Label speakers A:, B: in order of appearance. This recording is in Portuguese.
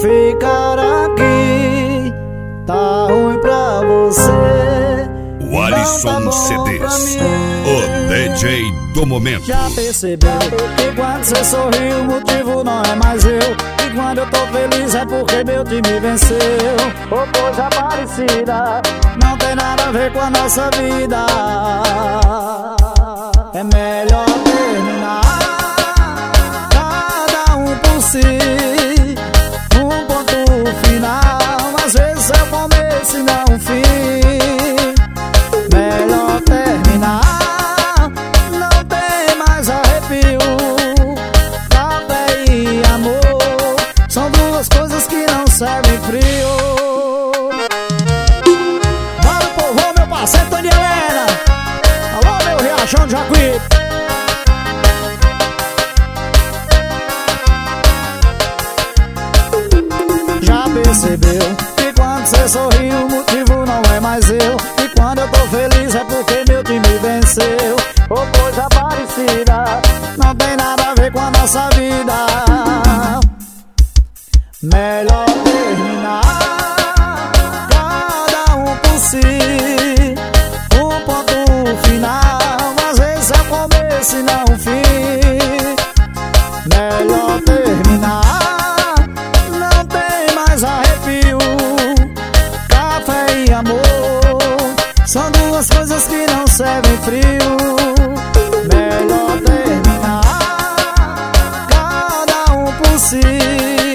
A: ficar aqui tá ruim pra você.
B: O Alisson CDs, o DJ do momento.
A: Já percebeu que quando você sorri o motivo não é mais eu, e quando eu tô feliz é porque meu time venceu. Ou coisa parecida, não tem nada a ver com a nossa vida. É melhor terminar, cada um por si, um ponto final. Às vezes é o começo e não o fim. Melhor terminar, não tem mais arrepio. Café e amor são duas coisas que não servem frio. Bora, povo, meu parceiro Tony Helena. Alô, meu Riachão de Jacuí. Já percebeu que quando você sorri o motivo não é mais eu, e quando eu tô feliz é porque meu time venceu. Ou coisa parecida, não tem nada a ver com a nossa vida. Melhor terminar, cada um por si, um ponto final. Às vezes é o começo e não o fim. Melhor terminar, não tem mais arrepio. Café e amor são duas coisas que não servem frio. Melhor terminar, cada um por si,